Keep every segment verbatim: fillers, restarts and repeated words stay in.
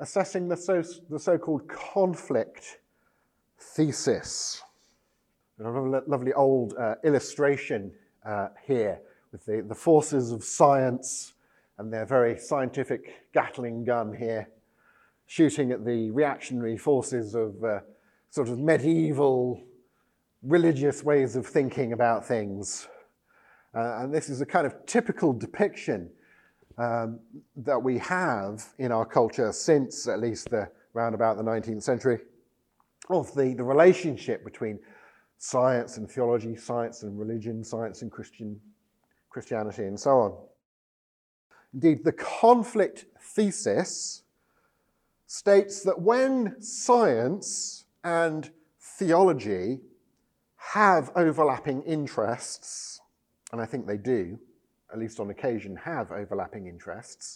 assessing the, so, the so-called conflict thesis. A lovely old uh, illustration uh, here with the, the forces of science and their very scientific Gatling gun here, shooting at the reactionary forces of uh, sort of medieval religious ways of thinking about things. Uh, and this is a kind of typical depiction um, that we have in our culture since at least the round about the nineteenth century of the, the relationship between science and theology, science and religion, science and Christian Christianity, and so on. Indeed, the conflict thesis states that when science and theology have overlapping interests, and I think they do, at least on occasion, have overlapping interests,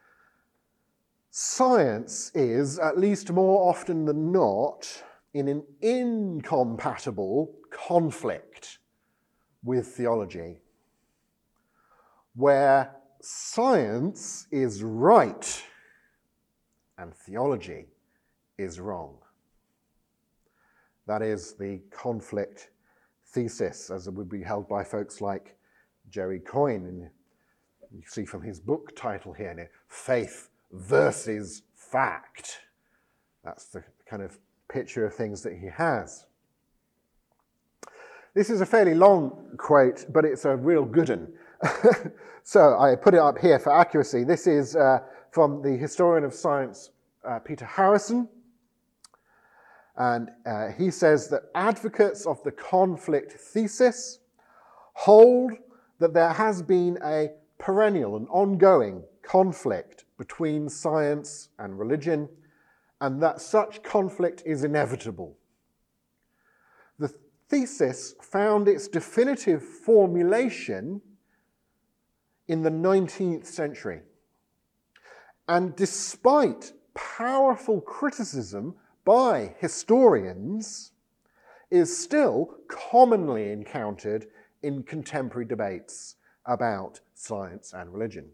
science is, at least more often than not, in an incompatible conflict with theology, where science is right and theology is wrong. That is the conflict thesis, as it would be held by folks like Jerry Coyne. And you see from his book title here, Faith versus Fact. That's the kind of picture of things that he has. This is a fairly long quote, but it's a real good one. So I put it up here for accuracy. This is uh, from the historian of science, uh, Peter Harrison. And uh, he says that advocates of the conflict thesis hold that there has been a perennial and ongoing conflict between science and religion, and that such conflict is inevitable. The thesis found its definitive formulation in the nineteenth century. And despite powerful criticism by historians, is still commonly encountered in contemporary debates about science and religion.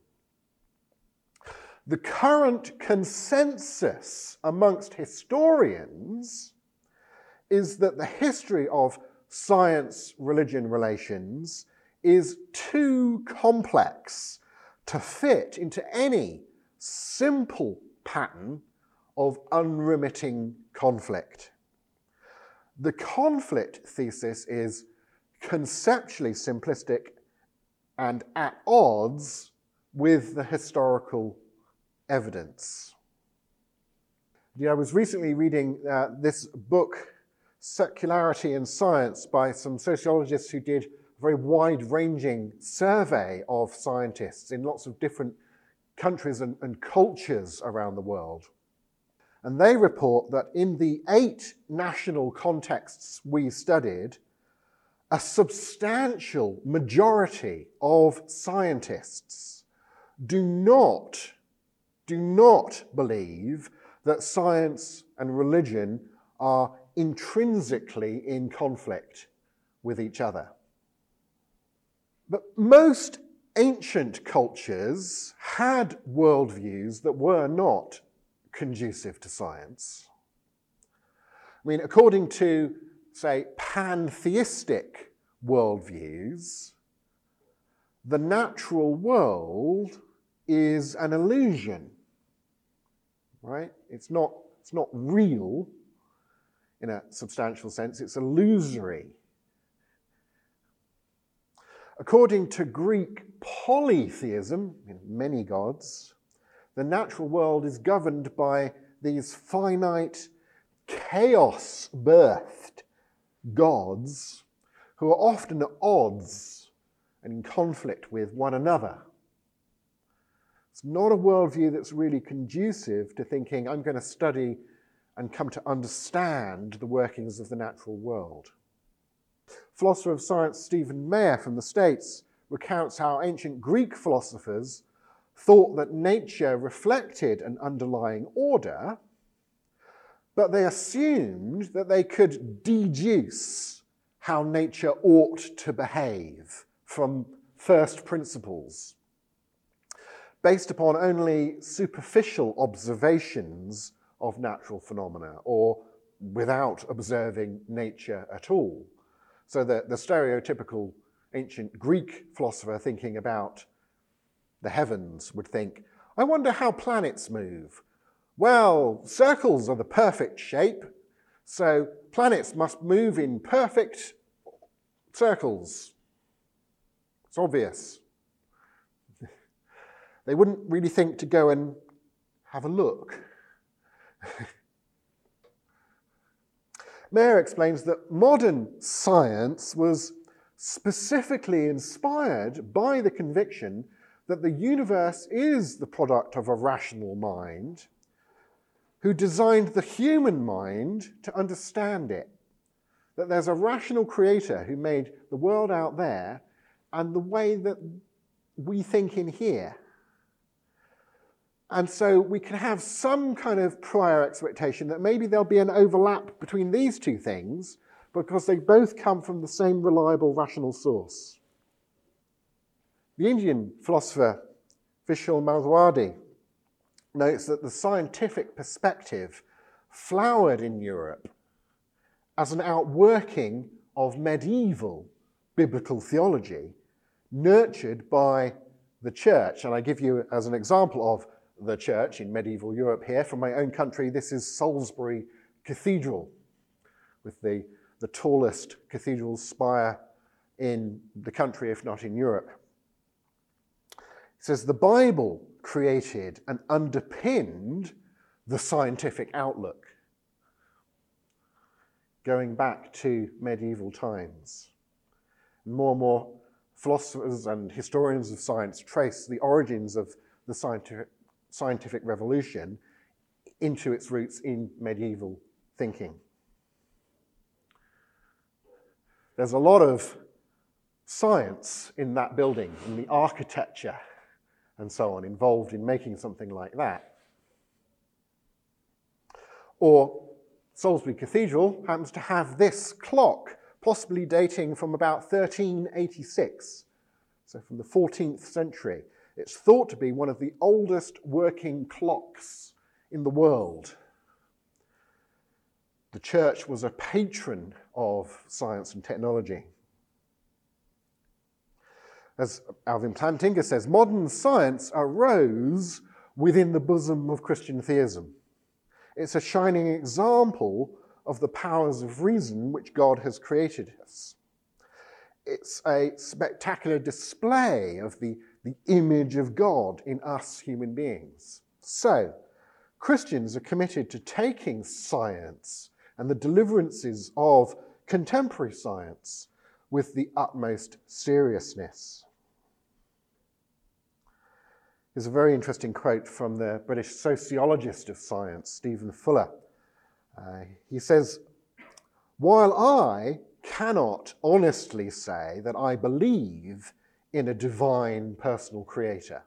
The current consensus amongst historians is that the history of science-religion relations is too complex to fit into any simple pattern of unremitting conflict. The conflict thesis is conceptually simplistic and at odds with the historical evidence. Yeah, I was recently reading uh, this book, Secularity in Science, by some sociologists who did a very wide-ranging survey of scientists in lots of different countries and, and cultures around the world. And they report that in the eight national contexts we studied, a substantial majority of scientists do not, do not believe that science and religion are intrinsically in conflict with each other. But most ancient cultures had worldviews that were not conducive to science. I mean, according to, say, pantheistic worldviews, the natural world is an illusion, right? It's not, it's not real in a substantial sense, it's illusory. According to Greek polytheism, many gods, the natural world is governed by these finite, chaos-birthed gods who are often at odds and in conflict with one another. It's not a worldview that's really conducive to thinking, I'm going to study and come to understand the workings of the natural world. Philosopher of science Stephen Meyer from the States recounts how ancient Greek philosophers thought that nature reflected an underlying order, but they assumed that they could deduce how nature ought to behave from first principles. based upon only superficial observations of natural phenomena, or without observing nature at all. So the, the stereotypical ancient Greek philosopher thinking about the heavens would think, I wonder how planets move. Well, circles are the perfect shape, so planets must move in perfect circles. It's obvious. They wouldn't really think to go and have a look. Mayer explains that modern science was specifically inspired by the conviction that the universe is the product of a rational mind who designed the human mind to understand it. That there's a rational creator who made the world out there and the way that we think in here. And so we can have some kind of prior expectation that maybe there'll be an overlap between these two things because they both come from the same reliable rational source. The Indian philosopher Vishal Mahawadi notes that the scientific perspective flowered in Europe as an outworking of medieval biblical theology nurtured by the church. And I give you as an example of the church in medieval Europe here. From my own country, this is Salisbury Cathedral, with the, the tallest cathedral spire in the country, if not in Europe. It says, the Bible created and underpinned the scientific outlook, going back to medieval times. More and more philosophers and historians of science trace the origins of the scientific scientific revolution into its roots in medieval thinking. There's a lot of science in that building, in the architecture and so on, involved in making something like that. Or Salisbury Cathedral happens to have this clock, possibly dating from about thirteen eighty-six, so from the fourteenth century. It's thought to be one of the oldest working clocks in the world. The church was a patron of science and technology. As Alvin Plantinga says, modern science arose within the bosom of Christian theism. It's a shining example of the powers of reason which God has created us. It's a spectacular display of the the image of God in us human beings. So, Christians are committed to taking science and the deliverances of contemporary science with the utmost seriousness. There's a very interesting quote from the British sociologist of science, Stephen Fuller. Uh, he says, "While I cannot honestly say that I believe in a divine personal creator,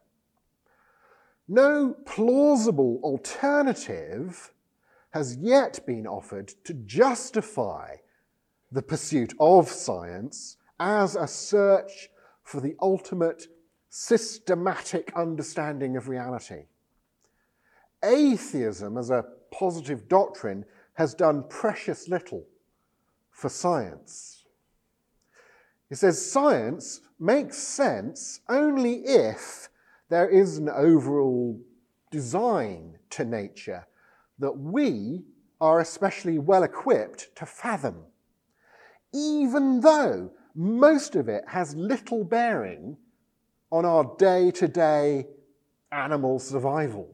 no plausible alternative has yet been offered to justify the pursuit of science as a search for the ultimate systematic understanding of reality. Atheism as a positive doctrine has done precious little for science." He says science makes sense only if there is an overall design to nature that we are especially well equipped to fathom, even though most of it has little bearing on our day-to-day animal survival.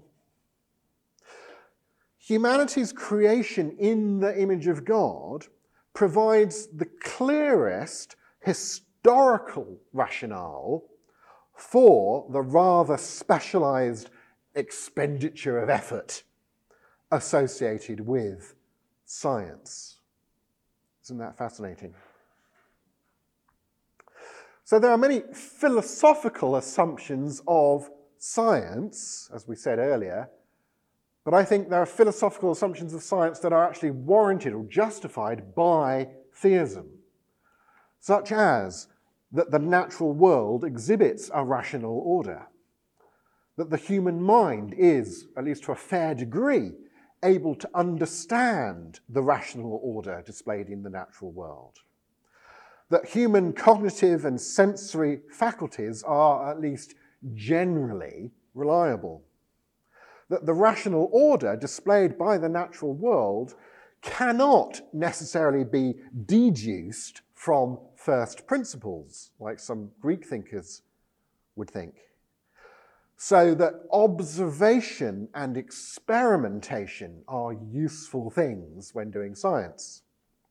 Humanity's creation in the image of God provides the clearest historical rationale for the rather specialized expenditure of effort associated with science. Isn't that fascinating? So there are many philosophical assumptions of science, as we said earlier, but I think there are philosophical assumptions of science that are actually warranted or justified by theism, such as that the natural world exhibits a rational order, that the human mind is, at least to a fair degree, able to understand the rational order displayed in the natural world. That human cognitive and sensory faculties are, at least generally, reliable. That the rational order displayed by the natural world cannot necessarily be deduced from first principles, like some Greek thinkers would think. So that observation and experimentation are useful things when doing science.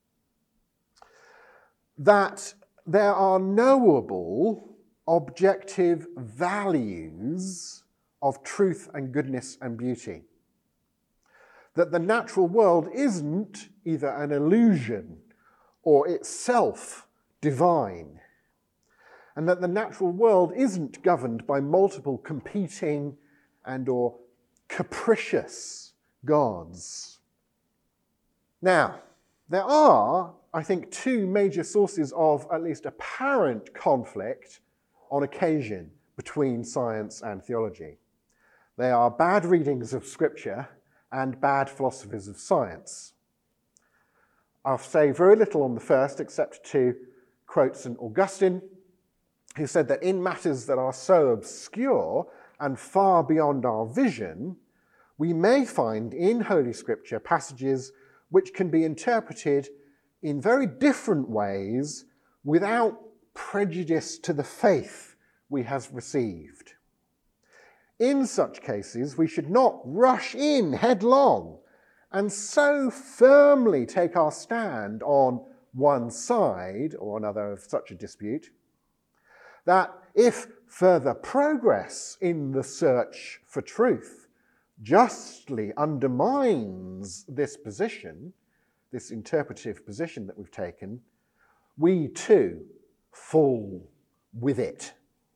That there are knowable, objective values of truth and goodness and beauty. That the natural world isn't either an illusion or itself divine. And that the natural world isn't governed by multiple competing and or capricious gods. Now, there are, I think, two major sources of at least apparent conflict on occasion between science and theology. They are bad readings of Scripture and bad philosophies of science. I'll say very little on the first, except to quote Saint Augustine, who said that in matters that are so obscure and far beyond our vision, we may find in Holy Scripture passages which can be interpreted in very different ways without prejudice to the faith we have received. In such cases, we should not rush in headlong and so firmly take our stand on one side or another of such a dispute that if further progress in the search for truth justly undermines this position, this interpretive position that we've taken, we too fall with it.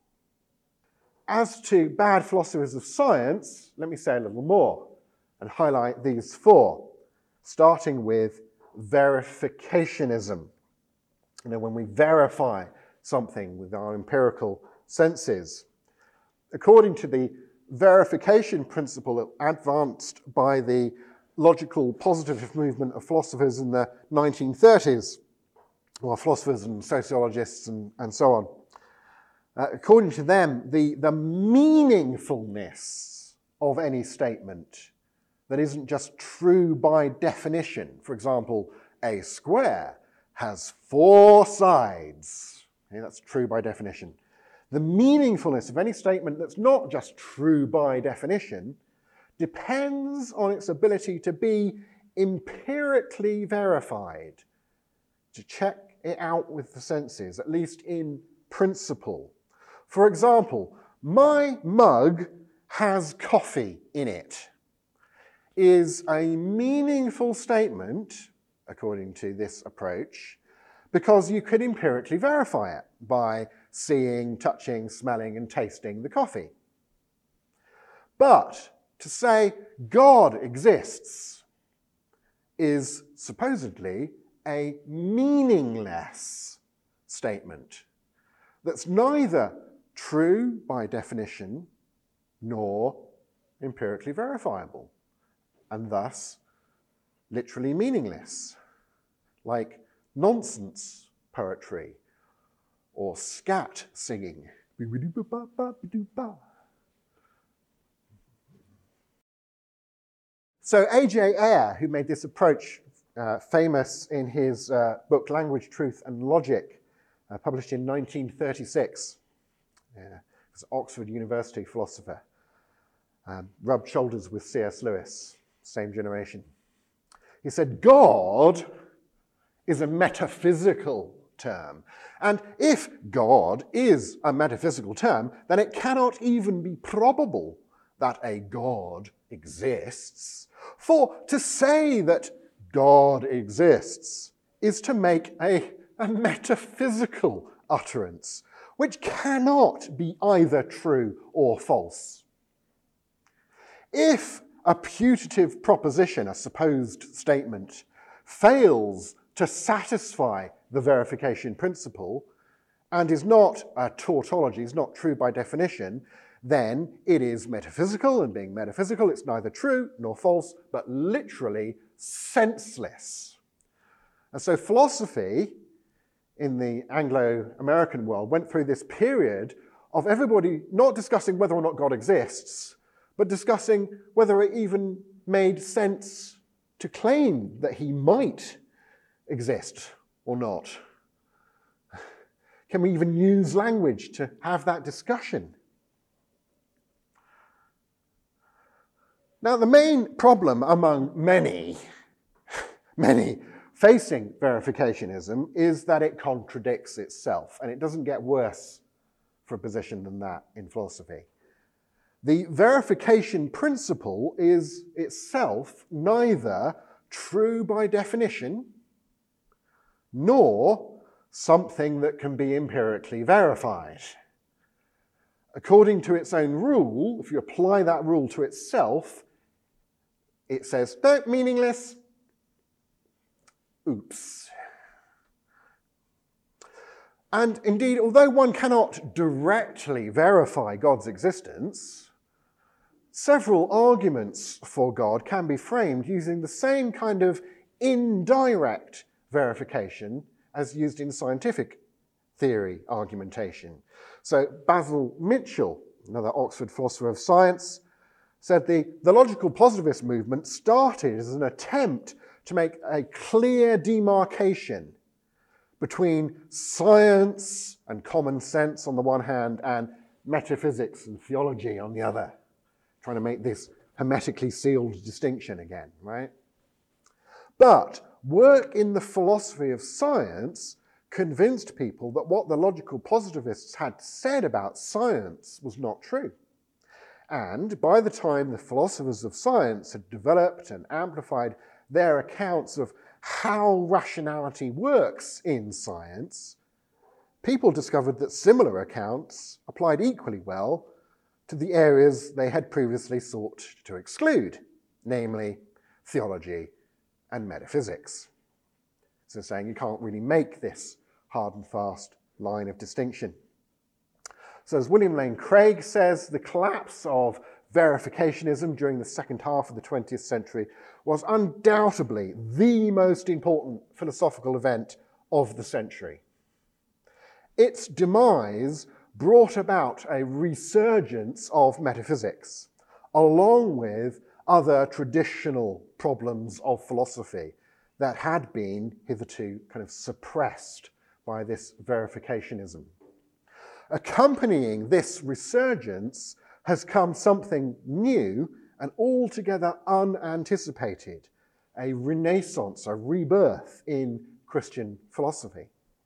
As to bad philosophers of science, let me say a little more and highlight these four, starting with verificationism. You know, when we verify something with our empirical senses. According to the verification principle advanced by the logical positivist movement of philosophers in the nineteen thirties, or philosophers and sociologists and, and so on, Uh, according to them, the, the meaningfulness of any statement that isn't just true by definition, for example, a square has four sides, okay, that's true by definition. The meaningfulness of any statement that's not just true by definition depends on its ability to be empirically verified, to check it out with the senses, at least in principle. For example, my mug has coffee in it is a meaningful statement, according to this approach, because you could empirically verify it by seeing, touching, smelling, and tasting the coffee. But to say God exists is supposedly a meaningless statement that's neither true by definition nor empirically verifiable, and thus literally meaningless, like nonsense poetry or scat singing. So A J Ayer, who made this approach uh, famous in his uh, book Language, Truth and Logic, uh, published in nineteen thirty-six, yeah, was an Oxford University philosopher, um, rubbed shoulders with C S Lewis, same generation. He said, God is a metaphysical term. And if God is a metaphysical term, then it cannot even be probable that a God exists. For to say that God exists is to make a, a metaphysical utterance, which cannot be either true or false. If a putative proposition, a supposed statement, fails to satisfy the verification principle and is not a tautology, is not true by definition, then it is metaphysical, and being metaphysical, it's neither true nor false, but literally senseless. And so philosophy in the Anglo-American world went through this period of everybody not discussing whether or not God exists, but discussing whether it even made sense to claim that he might exist or not. Can we even use language to have that discussion? Now, the main problem among many, many facing verificationism is that it contradicts itself, and it doesn't get worse for a position than that in philosophy. The verification principle is itself neither true by definition nor something that can be empirically verified. According to its own rule, if you apply that rule to itself, it says, no, meaningless. Oops. And indeed, although one cannot directly verify God's existence, several arguments for God can be framed using the same kind of indirect verification as used in scientific theory argumentation. So Basil Mitchell, another Oxford philosopher of science, said the, the logical positivist movement started as an attempt to make a clear demarcation between science and common sense on the one hand and metaphysics and theology on the other, trying to make this hermetically sealed distinction again, right? But work in the philosophy of science convinced people that what the logical positivists had said about science was not true. And by the time the philosophers of science had developed and amplified their accounts of how rationality works in science, people discovered that similar accounts applied equally well to the areas they had previously sought to exclude, namely theology and metaphysics. So saying you can't really make this hard and fast line of distinction. So as William Lane Craig says, the collapse of verificationism during the second half of the twentieth century was undoubtedly the most important philosophical event of the century. Its demise brought about a resurgence of metaphysics, along with other traditional problems of philosophy that had been hitherto kind of suppressed by this verificationism. Accompanying this resurgence has come something new and altogether unanticipated, a renaissance, a rebirth in Christian philosophy.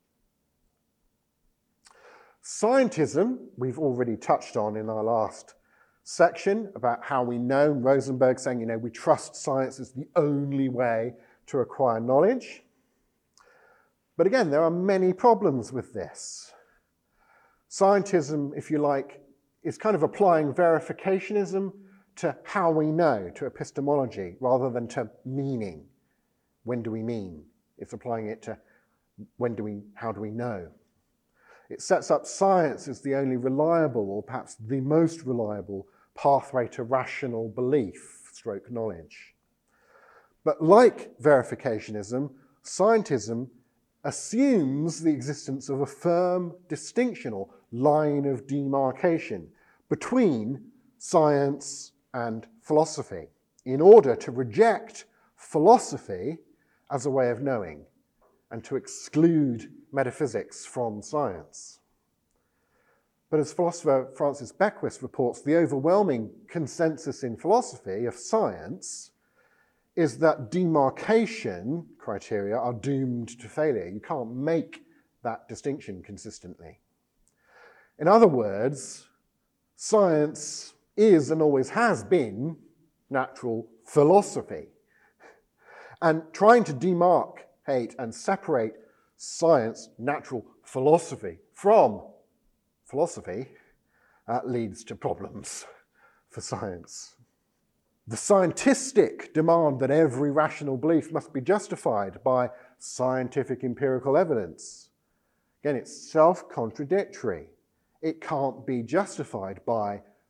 Scientism, we've already touched on in our last section about how we know, Rosenberg saying, you know, we trust science as the only way to acquire knowledge. But again, there are many problems with this. Scientism, if you like, is kind of applying verificationism to how we know, to epistemology, rather than to meaning. When do we mean? It's applying it to when do we, how do we know? It sets up science as the only reliable, or perhaps the most reliable, pathway to rational belief, stroke knowledge. But like verificationism, scientism assumes the existence of a firm distinction or line of demarcation between science and philosophy in order to reject philosophy as a way of knowing and to exclude metaphysics from science. But as philosopher Francis Beckwith reports, the overwhelming consensus in philosophy of science is that demarcation criteria are doomed to failure. You can't make that distinction consistently. In other words, science is and always has been natural philosophy. And trying to demarcate and separate science, natural philosophy, from philosophy uh, leads to problems for science. The scientistic demand that every rational belief must be justified by scientific empirical evidence. Again, it's self-contradictory. It can't be justified by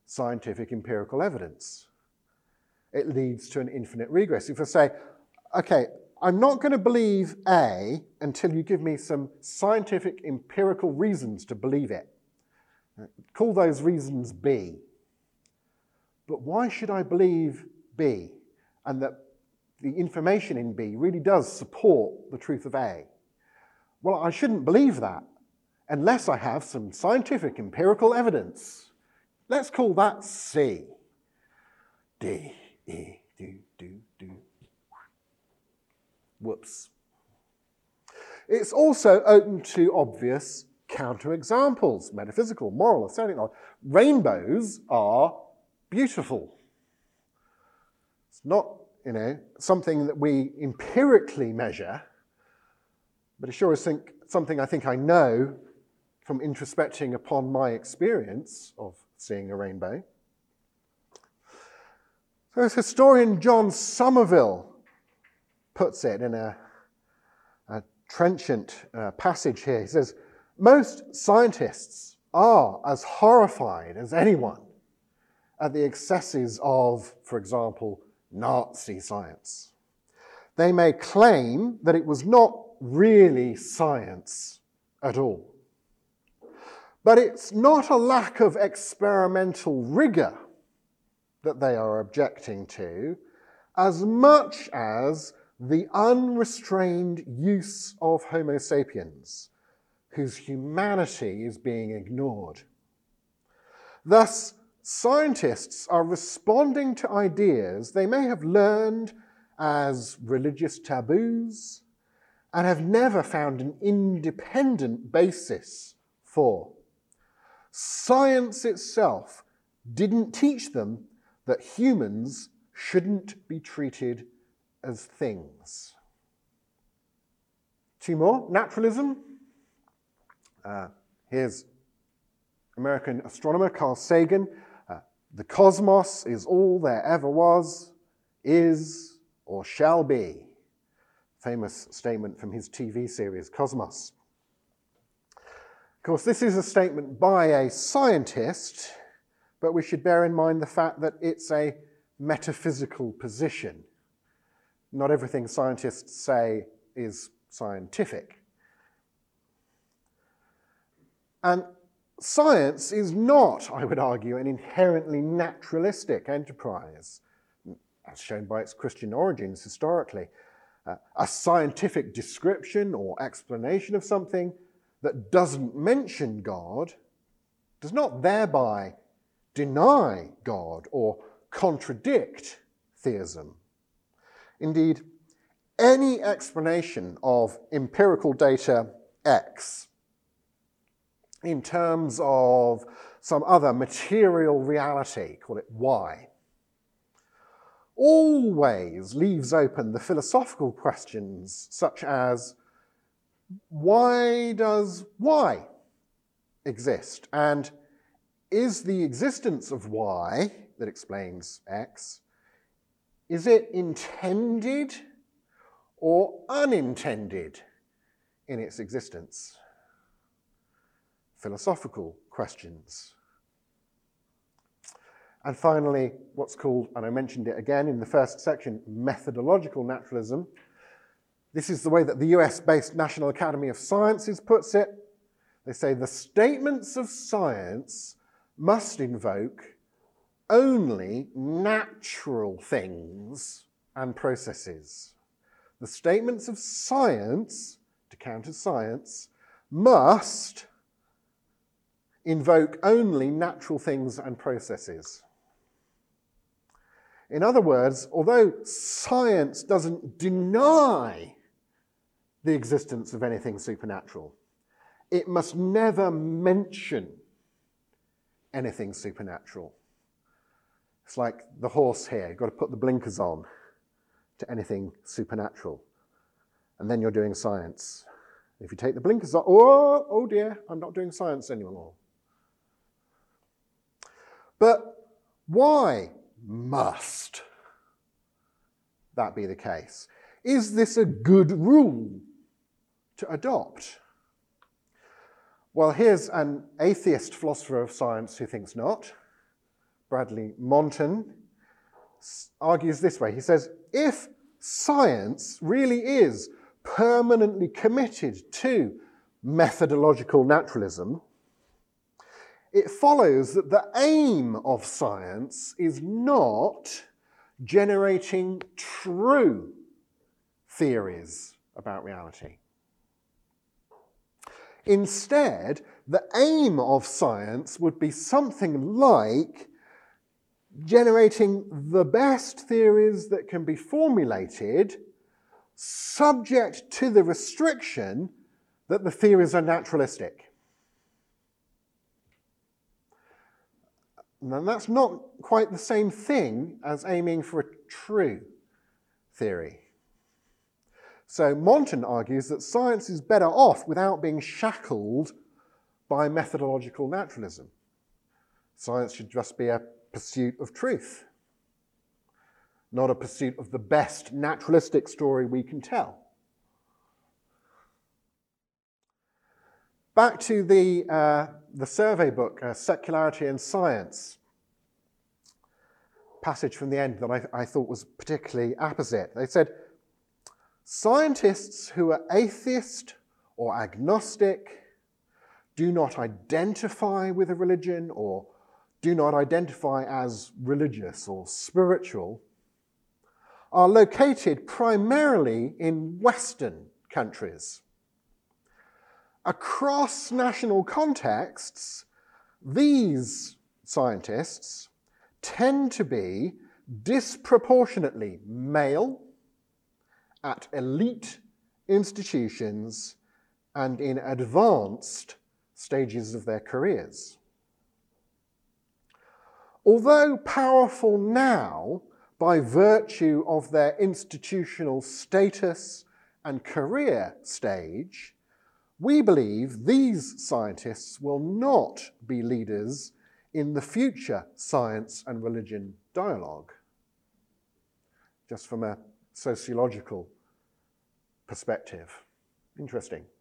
scientific empirical evidence. It leads to an infinite regress. If I say, okay, I'm not going to believe A until you give me some scientific empirical reasons to believe it. Call those reasons B. But why should I believe B? And that the information in B really does support the truth of A? Well, I shouldn't believe that unless I have some scientific empirical evidence. Let's call that C. D, E, do, do, do. Whoops. It's also open to obvious counterexamples, metaphysical, moral, aesthetic. Rainbows are beautiful. It's not, you know, something that we empirically measure, but it sure is think, something I think I know from introspecting upon my experience of seeing a rainbow. So as historian John Somerville puts it in a, a trenchant uh, passage here, he says, most scientists are as horrified as anyone at the excesses of, for example, Nazi science. They may claim that it was not really science at all. But it's not a lack of experimental rigor that they are objecting to, as much as the unrestrained use of Homo sapiens, whose humanity is being ignored. Thus, scientists are responding to ideas they may have learned as religious taboos and have never found an independent basis for. Science itself didn't teach them that humans shouldn't be treated as things. Two more. Naturalism. Uh, here's American astronomer Carl Sagan. Uh, the cosmos is all there ever was, is, or shall be. Famous statement from his T V series, Cosmos. Of course, this is a statement by a scientist, but we should bear in mind the fact that it's a metaphysical position. Not everything scientists say is scientific. And science is not, I would argue, an inherently naturalistic enterprise, as shown by its Christian origins historically. Uh, a scientific description or explanation of something that doesn't mention God does not thereby deny God or contradict theism. Indeed, any explanation of empirical data X in terms of some other material reality, call it Y, always leaves open the philosophical questions such as, why does Y exist? And is the existence of Y that explains X, is it intended or unintended in its existence? Philosophical questions. And finally, what's called, and I mentioned it again in the first section, methodological naturalism. This is the way that the U S-based National Academy of Sciences puts it. They say the statements of science must invoke only natural things and processes. The statements of science, to counter science, must invoke only natural things and processes. In other words, although science doesn't deny the existence of anything supernatural, it must never mention anything supernatural. It's like the horse here. You've got to put the blinkers on to anything supernatural. And then you're doing science. If you take the blinkers off, oh, oh dear, I'm not doing science anymore. But why must that be the case? Is this a good rule to adopt? Well, here's an atheist philosopher of science who thinks not. Bradley Monton, argues this way. He says, if science really is permanently committed to methodological naturalism, it follows that the aim of science is not generating true theories about reality. Instead, the aim of science would be something like generating the best theories that can be formulated, subject to the restriction that the theories are naturalistic. Now, that's not quite the same thing as aiming for a true theory. So Monton argues that science is better off without being shackled by methodological naturalism. Science should just be a pursuit of truth, not a pursuit of the best naturalistic story we can tell. Back to the, uh, the survey book, uh, Secularity and Science, passage from the end that I, I thought was particularly apposite. They said, scientists who are atheist or agnostic, do not identify with a religion or do not identify as religious or spiritual, are located primarily in Western countries. Across national contexts, these scientists tend to be disproportionately male, at elite institutions, and in advanced stages of their careers. Although powerful now by virtue of their institutional status and career stage, we believe these scientists will not be leaders in the future science and religion dialogue, just from a sociological perspective. Interesting.